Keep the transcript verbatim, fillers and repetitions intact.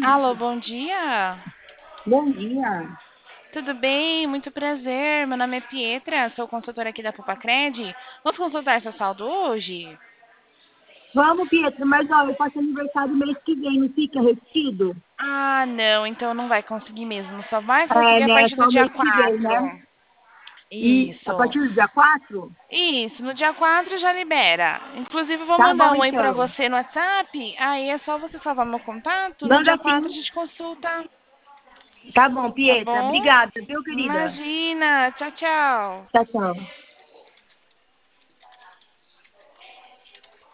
Alô, bom dia. Bom dia. Tudo bem? Muito prazer. Meu nome é Pietra, sou consultora aqui da Pupacred. Vamos consultar seu saldo hoje? Vamos, Pietro, mas ó, eu faço aniversário mês que vem, não fica retido? Ah, não, então não vai conseguir mesmo. Só vai É, conseguir a né? partir do Só dia mês que vem, quatro. né? E a Isso. partir do dia quatro. Isso, no dia quatro já libera. Inclusive, vou Tá mandar bom, um oi pra então. você no WhatsApp. Aí é só você salvar meu contato. No dia Manda quatro a sim. gente consulta, Tá bom, tá Pietra. bom? Obrigada, viu, querida? Imagina. Tchau, tchau. Tchau, tchau.